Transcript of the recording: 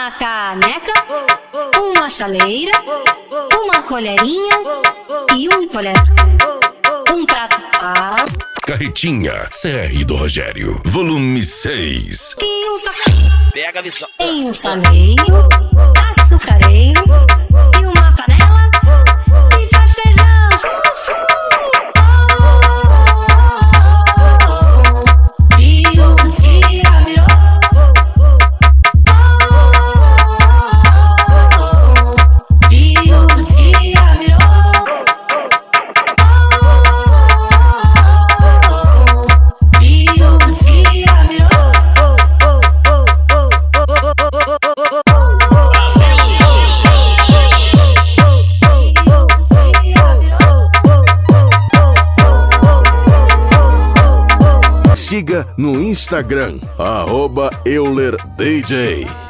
uma caneca, uma chaleira, uma colherinha e um colher. Um prato Carretinha CR do Rogério, volume 6. e um saco. Pega a visão. Em um saleiro, açucareiro e uma panela e faz feijão. Siga no Instagram, @EulerDJ.